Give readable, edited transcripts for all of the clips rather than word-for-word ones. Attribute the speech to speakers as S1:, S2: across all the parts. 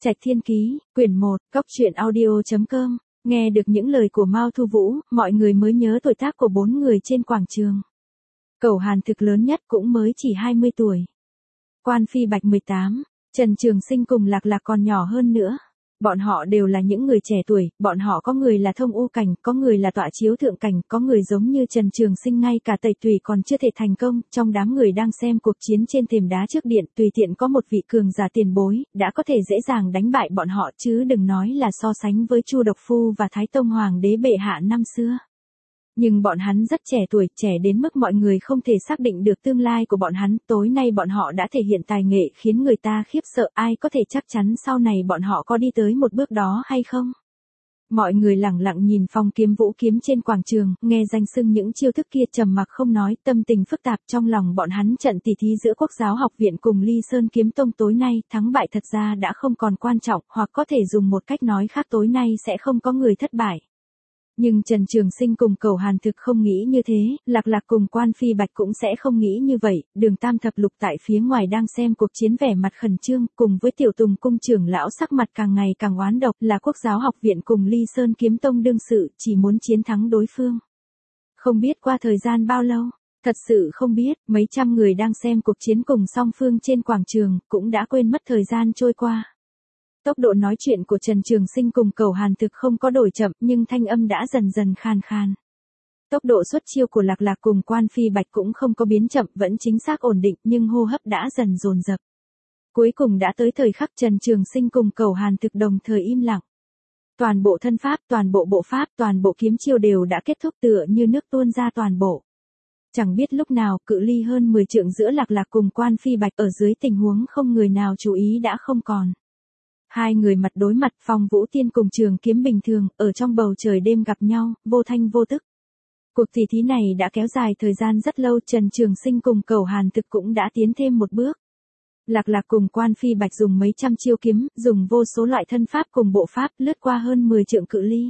S1: Trạch Thiên Ký, quyển 1, cốc truyện audio.com. Nghe được những lời của Mao Thu Vũ, mọi người mới nhớ tuổi tác của 4 người trên quảng trường. Cẩu Hàn Thực lớn nhất cũng mới chỉ 20 tuổi. Quan Phi Bạch 18, Trần Trường Sinh cùng Lạc Lạc còn nhỏ hơn nữa. Bọn họ đều là những người trẻ tuổi, bọn họ có người là thông u cảnh, có người là tọa chiếu thượng cảnh, có người giống như Trần Trường Sinh ngay cả tẩy tùy còn chưa thể thành công, trong đám người đang xem cuộc chiến trên thềm đá trước điện, tùy tiện có một vị cường giả tiền bối, đã có thể dễ dàng đánh bại bọn họ chứ đừng nói là so sánh với Chu Độc Phu và Thái Tông Hoàng đế bệ hạ năm xưa. Nhưng bọn hắn rất trẻ tuổi, trẻ đến mức mọi người không thể xác định được tương lai của bọn hắn, tối nay bọn họ đã thể hiện tài nghệ khiến người ta khiếp sợ, ai có thể chắc chắn sau này bọn họ có đi tới một bước đó hay không? Mọi người lẳng lặng nhìn phong kiếm vũ kiếm trên quảng trường, nghe danh xưng những chiêu thức kia trầm mặc không nói, tâm tình phức tạp trong lòng bọn hắn trận tỷ thí giữa Quốc giáo học viện cùng Ly Sơn kiếm tông tối nay, thắng bại thật ra đã không còn quan trọng, hoặc có thể dùng một cách nói khác tối nay sẽ không có người thất bại. Nhưng Trần Trường Sinh cùng Cẩu Hàn Thực không nghĩ như thế, Lạc Lạc cùng Quan Phi Bạch cũng sẽ không nghĩ như vậy, Đường Tam Thập Lục tại phía ngoài đang xem cuộc chiến vẻ mặt khẩn trương, cùng với Tiểu Tùng cung trưởng lão sắc mặt càng ngày càng oán độc, là Quốc giáo học viện cùng Ly Sơn kiếm tông đương sự, chỉ muốn chiến thắng đối phương. Không biết qua thời gian bao lâu, thật sự không biết, mấy trăm người đang xem cuộc chiến cùng song phương trên quảng trường, cũng đã quên mất thời gian trôi qua. Tốc độ nói chuyện của Trần Trường Sinh cùng Cẩu Hàn Thực không có đổi chậm, nhưng thanh âm đã dần dần khan khan. Tốc độ xuất chiêu của Lạc Lạc cùng Quan Phi Bạch cũng không có biến chậm, vẫn chính xác ổn định, nhưng hô hấp đã dần dồn dập. Cuối cùng đã tới thời khắc Trần Trường Sinh cùng Cẩu Hàn Thực đồng thời im lặng. Toàn bộ thân pháp, toàn bộ bộ pháp, toàn bộ kiếm chiêu đều đã kết thúc tựa như nước tuôn ra toàn bộ. Chẳng biết lúc nào, cự ly hơn 10 trượng giữa Lạc Lạc cùng Quan Phi Bạch ở dưới tình huống không người nào chú ý đã không còn. Hai người mặt đối mặt, Phong Vũ Tiên cùng Trường Kiếm bình thường, ở trong bầu trời đêm gặp nhau, vô thanh vô tức. Cuộc tỷ thí này đã kéo dài thời gian rất lâu, Trần Trường Sinh cùng Cẩu Hàn Thực cũng đã tiến thêm một bước. Lạc Lạc cùng Quan Phi Bạch dùng mấy trăm chiêu kiếm, dùng vô số loại thân pháp cùng bộ pháp, lướt qua hơn 10 trượng cự ly.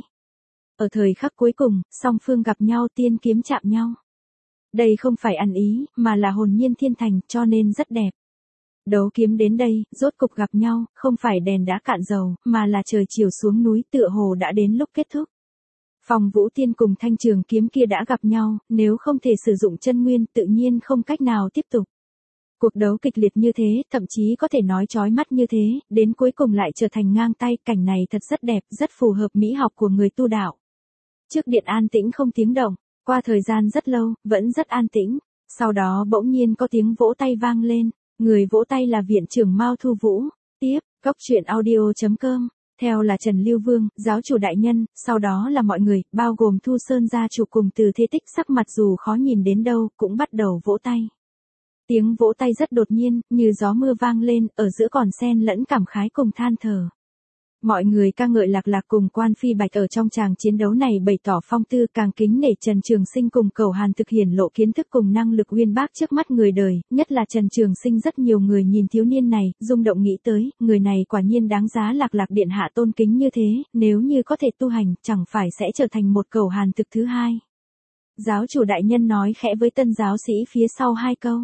S1: Ở thời khắc cuối cùng, song phương gặp nhau, tiên kiếm chạm nhau. Đây không phải ăn ý, mà là hồn nhiên thiên thành, cho nên rất đẹp. Đấu kiếm đến đây, rốt cục gặp nhau, không phải đèn đã cạn dầu, mà là trời chiều xuống núi, tựa hồ đã đến lúc kết thúc. Phong Vũ Tiên cùng thanh trường kiếm kia đã gặp nhau, nếu không thể sử dụng chân nguyên, tự nhiên không cách nào tiếp tục. Cuộc đấu kịch liệt như thế, thậm chí có thể nói chói mắt như thế, đến cuối cùng lại trở thành ngang tay, cảnh này thật rất đẹp, rất phù hợp mỹ học của người tu đạo. Trước điện an tĩnh không tiếng động, qua thời gian rất lâu, vẫn rất an tĩnh, sau đó bỗng nhiên có tiếng vỗ tay vang lên. Người vỗ tay là viện trưởng Mao Thu Vũ. Tiếp, cốc truyện audio.com. Theo là Trần Lưu Vương, giáo chủ đại nhân, sau đó là mọi người, bao gồm Thu Sơn gia chủ cùng Từ Thế Tích, sắc mặt dù khó nhìn đến đâu, cũng bắt đầu vỗ tay. Tiếng vỗ tay rất đột nhiên, như gió mưa vang lên, ở giữa còn xen lẫn cảm khái cùng than thở. Mọi người ca ngợi Lạc Lạc cùng Quan Phi Bạch ở trong tràng chiến đấu này bày tỏ phong tư, càng kính nể Trần Trường Sinh cùng Cẩu Hàn thực hiển lộ kiến thức cùng năng lực uyên bác trước mắt người đời, nhất là Trần Trường Sinh rất nhiều người nhìn thiếu niên này, rung động nghĩ tới, người này quả nhiên đáng giá Lạc Lạc điện hạ tôn kính như thế, nếu như có thể tu hành, chẳng phải sẽ trở thành một Cẩu Hàn thực thứ hai. Giáo chủ đại nhân nói khẽ với tân giáo sĩ phía sau hai câu.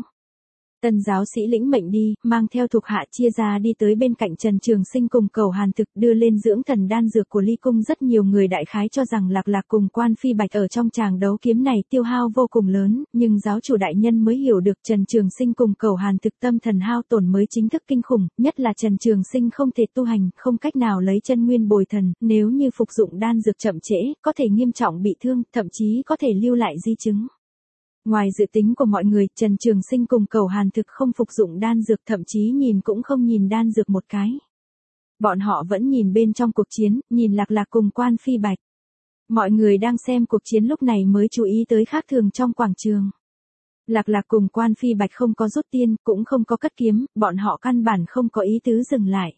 S1: Tân giáo sĩ lĩnh mệnh đi, mang theo thuộc hạ chia ra đi tới bên cạnh Trần Trường Sinh cùng Cẩu Hàn thực, đưa lên dưỡng thần đan dược của Ly Cung. Rất nhiều người đại khái cho rằng Lạc Lạc cùng Quan Phi Bạch ở trong tràng đấu kiếm này tiêu hao vô cùng lớn, nhưng giáo chủ đại nhân mới hiểu được Trần Trường Sinh cùng Cẩu Hàn thực tâm thần hao tổn mới chính thức kinh khủng, nhất là Trần Trường Sinh không thể tu hành, không cách nào lấy chân nguyên bồi thần, nếu như phục dụng đan dược chậm trễ, có thể nghiêm trọng bị thương, thậm chí có thể lưu lại di chứng. Ngoài dự tính của mọi người, Trần Trường Sinh cùng Cẩu Hàn thực không phục dụng đan dược, thậm chí nhìn cũng không nhìn đan dược một cái. Bọn họ vẫn nhìn bên trong cuộc chiến, nhìn Lạc Lạc cùng Quan Phi Bạch. Mọi người đang xem cuộc chiến lúc này mới chú ý tới khác thường trong quảng trường. Lạc Lạc cùng Quan Phi Bạch không có rút tiên, cũng không có cất kiếm, bọn họ căn bản không có ý tứ dừng lại.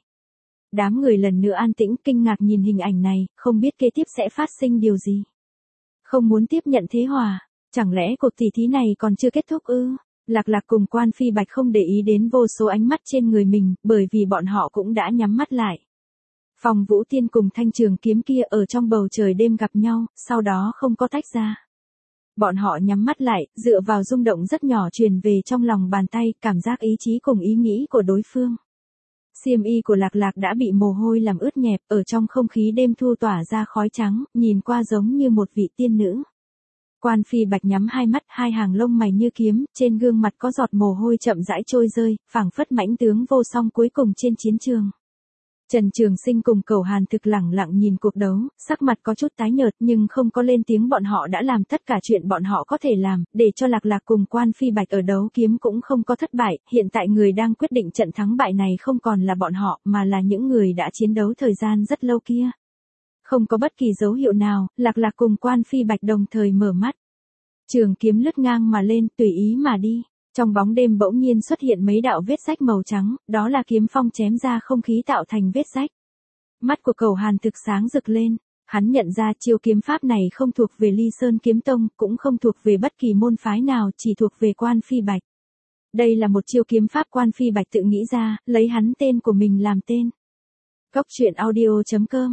S1: Đám người lần nữa an tĩnh, kinh ngạc nhìn hình ảnh này, không biết kế tiếp sẽ phát sinh điều gì. Không muốn tiếp nhận thế hòa. Chẳng lẽ cuộc tỷ thí này còn chưa kết thúc ư? Lạc Lạc cùng Quan Phi Bạch không để ý đến vô số ánh mắt trên người mình, bởi vì bọn họ cũng đã nhắm mắt lại. Phong Vũ Tiên cùng thanh trường kiếm kia ở trong bầu trời đêm gặp nhau, sau đó không có tách ra. Bọn họ nhắm mắt lại, dựa vào rung động rất nhỏ truyền về trong lòng bàn tay, cảm giác ý chí cùng ý nghĩ của đối phương. Xiêm y của Lạc Lạc đã bị mồ hôi làm ướt nhẹp, ở trong không khí đêm thu tỏa ra khói trắng, nhìn qua giống như một vị tiên nữ. Quan Phi Bạch nhắm hai mắt, hai hàng lông mày như kiếm, trên gương mặt có giọt mồ hôi chậm rãi trôi rơi, phảng phất mãnh tướng vô song cuối cùng trên chiến trường. Trần Trường Sinh cùng Cẩu Hàn Thực lẳng lặng nhìn cuộc đấu, sắc mặt có chút tái nhợt nhưng không có lên tiếng, bọn họ đã làm tất cả chuyện bọn họ có thể làm, để cho Lạc Lạc cùng Quan Phi Bạch ở đấu kiếm cũng không có thất bại, hiện tại người đang quyết định trận thắng bại này không còn là bọn họ, mà là những người đã chiến đấu thời gian rất lâu kia. Không có bất kỳ dấu hiệu nào, Lạc Lạc cùng Quan Phi Bạch đồng thời mở mắt. Trường kiếm lướt ngang mà lên, tùy ý mà đi. Trong bóng đêm bỗng nhiên xuất hiện mấy đạo vết rách màu trắng, đó là kiếm phong chém ra không khí tạo thành vết rách. Mắt của Cẩu Hàn Thực sáng rực lên, hắn nhận ra chiêu kiếm pháp này không thuộc về Ly Sơn Kiếm Tông, cũng không thuộc về bất kỳ môn phái nào, chỉ thuộc về Quan Phi Bạch. Đây là một chiêu kiếm pháp Quan Phi Bạch tự nghĩ ra, lấy hắn tên của mình làm tên. Cốc truyện audio.com.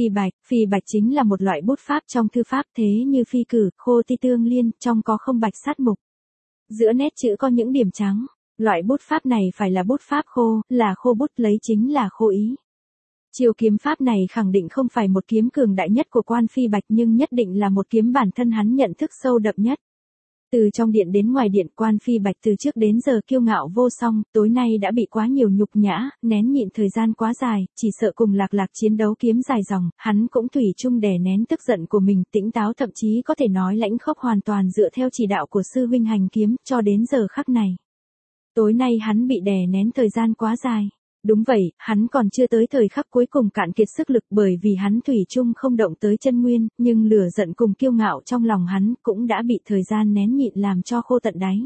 S1: Phi bạch chính là một loại bút pháp trong thư pháp, thế như phi cử, khô ti tương liên, trong có không bạch sát mục. Giữa nét chữ có những điểm trắng, loại bút pháp này phải là bút pháp khô, là khô bút, lấy chính là khô ý. Chiêu kiếm pháp này khẳng định không phải một kiếm cường đại nhất của Quan Phi Bạch nhưng nhất định là một kiếm bản thân hắn nhận thức sâu đậm nhất. Từ trong điện đến ngoài điện, Quan Phi Bạch từ trước đến giờ kiêu ngạo vô song, tối nay đã bị quá nhiều nhục nhã, nén nhịn thời gian quá dài, chỉ sợ cùng Lạc Lạc chiến đấu kiếm dài dòng, hắn cũng thủy chung đè nén tức giận của mình, tỉnh táo, thậm chí có thể nói lãnh khốc, hoàn toàn dựa theo chỉ đạo của sư huynh hành kiếm, cho đến giờ khắc này. Tối nay hắn bị đè nén thời gian quá dài. Đúng vậy, hắn còn chưa tới thời khắc cuối cùng cạn kiệt sức lực, bởi vì hắn thủy chung không động tới chân nguyên, nhưng lửa giận cùng kiêu ngạo trong lòng hắn cũng đã bị thời gian nén nhịn làm cho khô tận đáy.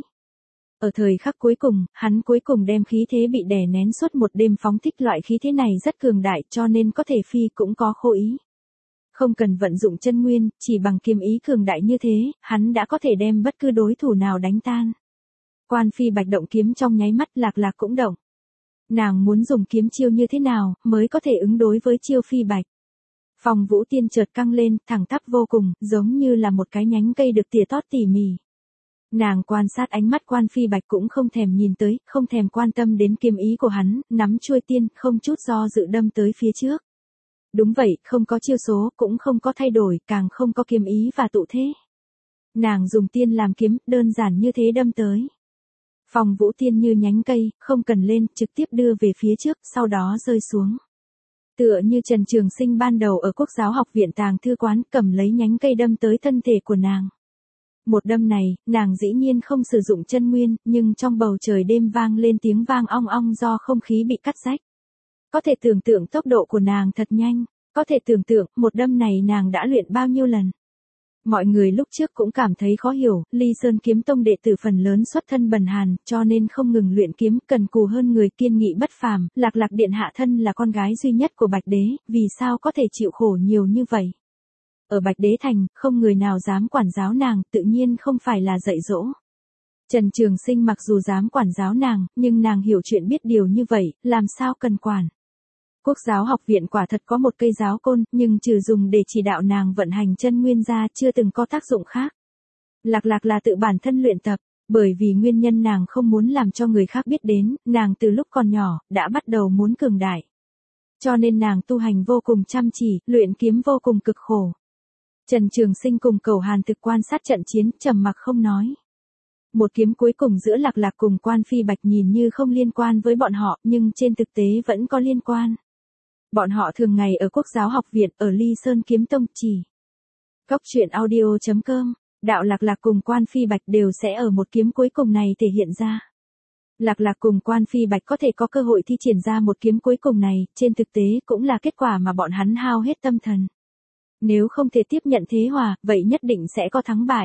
S1: Ở thời khắc cuối cùng, hắn cuối cùng đem khí thế bị đè nén suốt một đêm phóng thích, loại khí thế này rất cường đại, cho nên có thể phi cũng có khô ý. Không cần vận dụng chân nguyên, chỉ bằng kiếm ý cường đại như thế, hắn đã có thể đem bất cứ đối thủ nào đánh tan. Quan Phi Bạch động kiếm trong nháy mắt, Lạc Lạc cũng động. Nàng muốn dùng kiếm chiêu như thế nào mới có thể ứng đối với chiêu Phi Bạch. Phong Vũ Tiên chợt căng lên, thẳng tắp vô cùng, giống như là một cái nhánh cây được tỉa tót tỉ mỉ. Nàng quan sát ánh mắt Quan Phi Bạch cũng không thèm nhìn tới, không thèm quan tâm đến kiếm ý của hắn, nắm chuôi tiên, không chút do dự đâm tới phía trước. Đúng vậy, không có chiêu số, cũng không có thay đổi, càng không có kiếm ý và tụ thế. Nàng dùng tiên làm kiếm, đơn giản như thế đâm tới. Phong Vũ Tiên như nhánh cây, không cần lên, trực tiếp đưa về phía trước, sau đó rơi xuống. Tựa như Trần Trường Sinh ban đầu ở Quốc giáo học viện Tàng Thư Quán, cầm lấy nhánh cây đâm tới thân thể của nàng. Một đâm này, nàng dĩ nhiên không sử dụng chân nguyên, nhưng trong bầu trời đêm vang lên tiếng vang ong ong do không khí bị cắt rách. Có thể tưởng tượng tốc độ của nàng thật nhanh, có thể tưởng tượng một đâm này nàng đã luyện bao nhiêu lần. Mọi người lúc trước cũng cảm thấy khó hiểu, Ly Sơn Kiếm Tông đệ tử phần lớn xuất thân bần hàn, cho nên không ngừng luyện kiếm, cần cù hơn người, kiên nghị bất phàm, Lạc Lạc điện hạ thân là con gái duy nhất của Bạch Đế, vì sao có thể chịu khổ nhiều như vậy? Ở Bạch Đế thành, không người nào dám quản giáo nàng, tự nhiên không phải là dạy dỗ. Trần Trường Sinh mặc dù dám quản giáo nàng, nhưng nàng hiểu chuyện biết điều như vậy, làm sao cần quản. Quốc giáo học viện quả thật có một cây giáo côn, nhưng trừ dùng để chỉ đạo nàng vận hành chân nguyên ra, chưa từng có tác dụng khác. Lạc Lạc là tự bản thân luyện tập, bởi vì nguyên nhân nàng không muốn làm cho người khác biết đến, nàng từ lúc còn nhỏ, đã bắt đầu muốn cường đại. Cho nên nàng tu hành vô cùng chăm chỉ, luyện kiếm vô cùng cực khổ. Trần Trường Sinh cùng Cẩu Hàn Thực quan sát trận chiến, trầm mặc không nói. Một kiếm cuối cùng giữa Lạc Lạc cùng Quan Phi Bạch nhìn như không liên quan với bọn họ, nhưng trên thực tế vẫn có liên quan. Bọn họ thường ngày ở Quốc giáo học viện, ở Ly Sơn Kiếm Tông, chỉ. Cốc truyện audio.com, đạo Lạc Lạc cùng Quan Phi Bạch đều sẽ ở một kiếm cuối cùng này thể hiện ra. Lạc Lạc cùng Quan Phi Bạch có thể có cơ hội thi triển ra một kiếm cuối cùng này, trên thực tế cũng là kết quả mà bọn hắn hao hết tâm thần. Nếu không thể tiếp nhận thế hòa, vậy nhất định sẽ có thắng bại.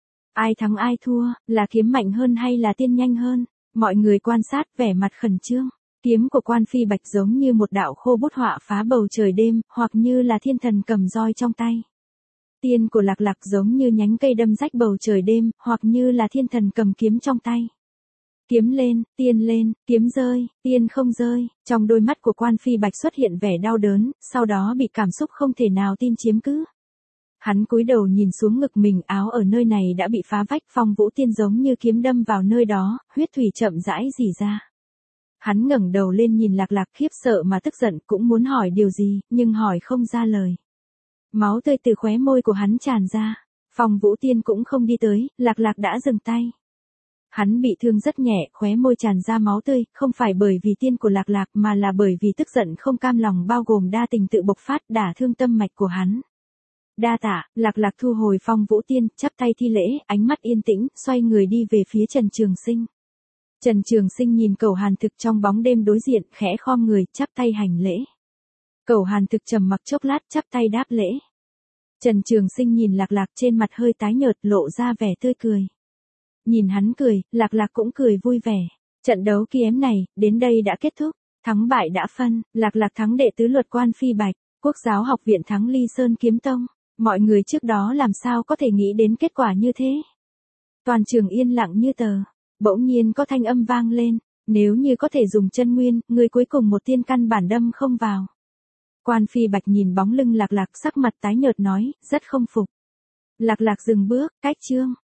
S1: Ai thắng ai thua, là kiếm mạnh hơn hay là tiên nhanh hơn? Mọi người quan sát vẻ mặt khẩn trương. Kiếm của Quan Phi Bạch giống như một đạo khô bút họa phá bầu trời đêm, hoặc như là thiên thần cầm roi trong tay. Tiên của Lạc Lạc giống như nhánh cây đâm rách bầu trời đêm, hoặc như là thiên thần cầm kiếm trong tay. Kiếm lên, kiếm rơi, tiên không rơi, trong đôi mắt của Quan Phi Bạch xuất hiện vẻ đau đớn, sau đó bị cảm xúc không thể nào tin chiếm cứ. Hắn cúi đầu nhìn xuống ngực mình, áo ở nơi này đã bị phá vách, Phong Vũ Tiên giống như kiếm đâm vào nơi đó, huyết thủy chậm rãi rỉ ra. Hắn ngẩng đầu lên nhìn Lạc Lạc khiếp sợ mà tức giận, cũng muốn hỏi điều gì, nhưng hỏi không ra lời. Máu tươi từ khóe môi của hắn tràn ra. Phong Vũ Tiên cũng không đi tới, Lạc Lạc đã dừng tay. Hắn bị thương rất nhẹ, khóe môi tràn ra máu tươi, không phải bởi vì tiên của Lạc Lạc mà là bởi vì tức giận không cam lòng bao gồm đa tình tự bộc phát đả thương tâm mạch của hắn. Đa tạ, Lạc Lạc thu hồi Phong Vũ Tiên, chắp tay thi lễ, ánh mắt yên tĩnh, xoay người đi về phía Trần Trường Sinh. Trần Trường Sinh nhìn Cẩu Hàn Thực trong bóng đêm đối diện, khẽ khom người, chắp tay hành lễ. Cẩu Hàn Thực trầm mặc chốc lát, chắp tay đáp lễ. Trần Trường Sinh nhìn Lạc Lạc trên mặt hơi tái nhợt, lộ ra vẻ tươi cười. Nhìn hắn cười, Lạc Lạc cũng cười vui vẻ. Trận đấu kiếm này, đến đây đã kết thúc. Thắng bại đã phân, Lạc Lạc thắng đệ tứ luật quan Phi Bạch, Quốc giáo học viện thắng Ly Sơn Kiếm Tông. Mọi người trước đó làm sao có thể nghĩ đến kết quả như thế. Toàn trường yên lặng như tờ. Bỗng nhiên có thanh âm vang lên. Nếu như có thể dùng chân nguyên, người cuối cùng một tiên căn bản đâm không vào. Quan Phi Bạch nhìn bóng lưng Lạc Lạc sắc mặt tái nhợt nói, rất không phục. Lạc Lạc dừng bước, cách chương.